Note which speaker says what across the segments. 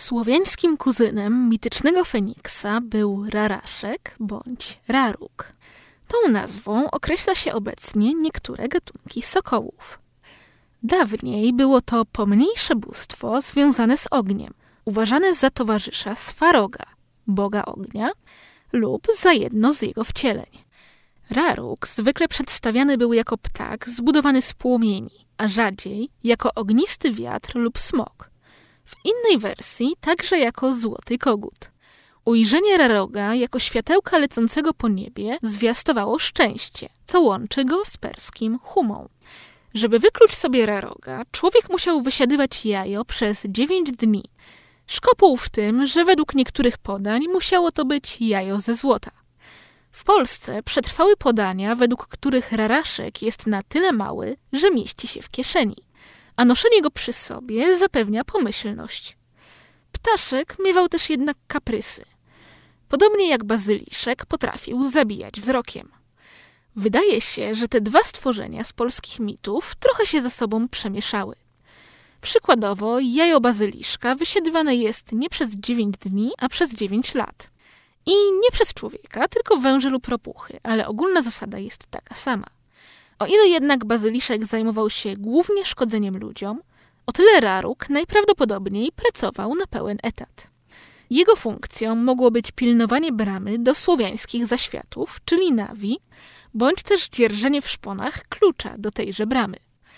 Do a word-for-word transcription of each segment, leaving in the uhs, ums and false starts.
Speaker 1: Słowiańskim kuzynem mitycznego Feniksa był raraszek bądź raróg. Tą nazwą określa się obecnie niektóre gatunki sokołów. Dawniej było to pomniejsze bóstwo związane z ogniem, uważane za towarzysza Swaroga, boga ognia, lub za jedno z jego wcieleń. Raróg zwykle przedstawiany był jako ptak zbudowany z płomieni, a rzadziej jako ognisty wiatr lub smok. W innej wersji także jako złoty kogut. Ujrzenie raroga jako światełka lecącego po niebie zwiastowało szczęście, co łączy go z perskim humą. Żeby wykluć sobie raroga, człowiek musiał wysiadywać jajo przez dziewięć dni. Szkopuł w tym, że według niektórych podań musiało to być jajo ze złota. W Polsce przetrwały podania, według których raraszek jest na tyle mały, że mieści się w kieszeni, a noszenie go przy sobie zapewnia pomyślność. Ptaszek miewał też jednak kaprysy. Podobnie jak bazyliszek potrafił zabijać wzrokiem. Wydaje się, że te dwa stworzenia z polskich mitów trochę się ze sobą przemieszały. Przykładowo jajo bazyliszka wysiadywane jest nie przez dziewięć dni, a przez dziewięć lat. I nie przez człowieka, tylko węże lub ropuchy, ale ogólna zasada jest taka sama. O ile jednak bazyliszek zajmował się głównie szkodzeniem ludziom, o tyle raróg najprawdopodobniej pracował na pełen etat. Jego funkcją mogło być pilnowanie bramy do słowiańskich zaświatów, czyli nawi, bądź też dzierżenie w szponach klucza do tejże bramy.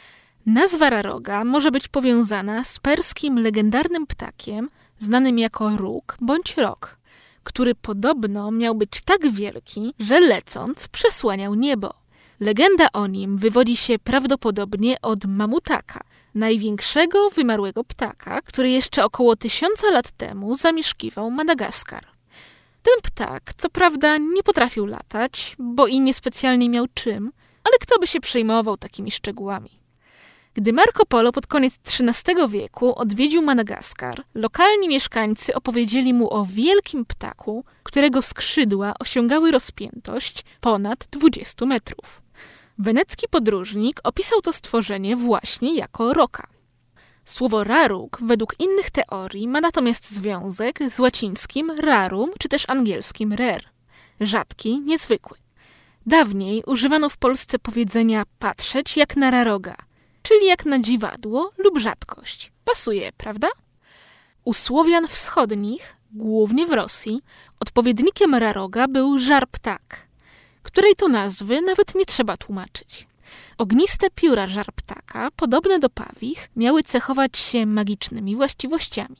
Speaker 1: Nazwa raroga może być powiązana z perskim legendarnym ptakiem znanym jako róg bądź rok, który podobno miał być tak wielki, że lecąc przesłaniał niebo. Legenda o nim wywodzi się prawdopodobnie od mamutaka, największego wymarłego ptaka, który jeszcze około tysiąca lat temu zamieszkiwał Madagaskar. Ten ptak, co prawda, nie potrafił latać, bo i niespecjalnie miał czym, ale kto by się przejmował takimi szczegółami. Gdy Marco Polo pod koniec trzynastego wieku odwiedził Madagaskar, lokalni mieszkańcy opowiedzieli mu o wielkim ptaku, którego skrzydła osiągały rozpiętość ponad dwadzieścia metrów. Wenecki podróżnik opisał to stworzenie właśnie jako roka. Słowo raróg według innych teorii ma natomiast związek z łacińskim rarum czy też angielskim rare. Rzadki, niezwykły. Dawniej używano w Polsce powiedzenia patrzeć jak na raroga, czyli jak na dziwadło lub rzadkość. Pasuje, prawda? U Słowian wschodnich, głównie w Rosji, odpowiednikiem raroga był żar-ptak, której to nazwy nawet nie trzeba tłumaczyć. Ogniste pióra żar-ptaka, podobne do pawich, miały cechować się magicznymi właściwościami.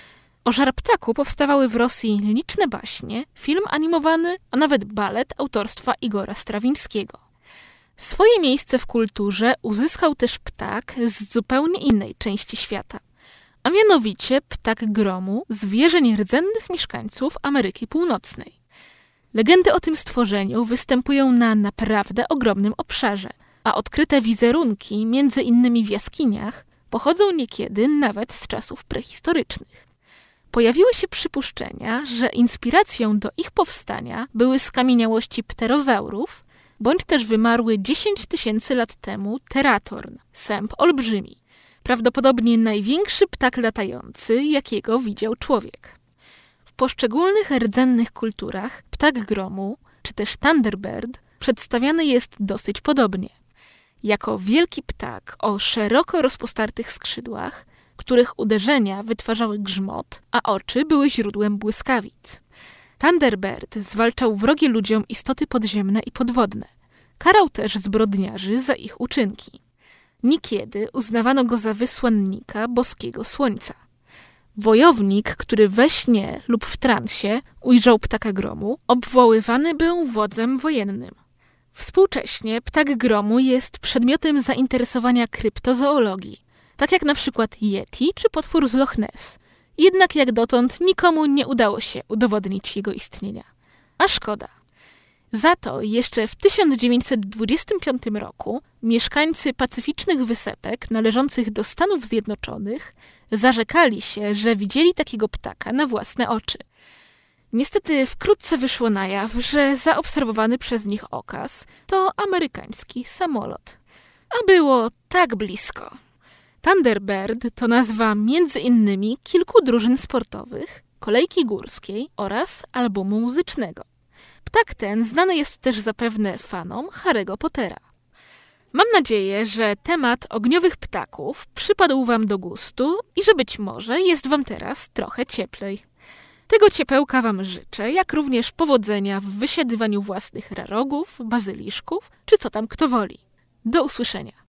Speaker 1: O żar-ptaku powstawały w Rosji liczne baśnie, film animowany, a nawet balet autorstwa Igora Strawińskiego. Swoje miejsce w kulturze uzyskał też ptak z zupełnie innej części świata, a mianowicie ptak gromu z wierzeń rdzennych mieszkańców Ameryki Północnej. Legendy o tym stworzeniu występują na naprawdę ogromnym obszarze, a odkryte wizerunki, między innymi w jaskiniach, pochodzą niekiedy nawet z czasów prehistorycznych. Pojawiły się przypuszczenia, że inspiracją do ich powstania były skamieniałości pterozaurów, bądź też wymarły dziesięć tysięcy lat temu teratorn, sęp olbrzymi, prawdopodobnie największy ptak latający, jakiego widział człowiek. W poszczególnych rdzennych kulturach ptak gromu, czy też thunderbird, przedstawiany jest dosyć podobnie. Jako wielki ptak o szeroko rozpostartych skrzydłach, których uderzenia wytwarzały grzmot, a oczy były źródłem błyskawic. Thunderbird zwalczał wrogie ludziom istoty podziemne i podwodne. Karał też zbrodniarzy za ich uczynki. Niekiedy uznawano go za wysłannika boskiego słońca. Wojownik, który we śnie lub w transie ujrzał ptaka gromu, obwoływany był wodzem wojennym. Współcześnie ptak gromu jest przedmiotem zainteresowania kryptozoologii, tak jak na przykład Yeti czy potwór z Loch Ness. Jednak jak dotąd nikomu nie udało się udowodnić jego istnienia. A szkoda. Za to jeszcze w tysiąc dziewięćset dwudziestym piątym roku mieszkańcy pacyficznych wysepek należących do Stanów Zjednoczonych zarzekali się, że widzieli takiego ptaka na własne oczy. Niestety wkrótce wyszło na jaw, że zaobserwowany przez nich okaz to amerykański samolot. A było tak blisko. Thunderbird to nazwa między innymi kilku drużyn sportowych, kolejki górskiej oraz albumu muzycznego. Ptak ten znany jest też zapewne fanom Harry'ego Pottera. Mam nadzieję, że temat ogniowych ptaków przypadł Wam do gustu i że być może jest Wam teraz trochę cieplej. Tego ciepełka Wam życzę, jak również powodzenia w wysiadywaniu własnych rarogów, bazyliszków, czy co tam kto woli. Do usłyszenia.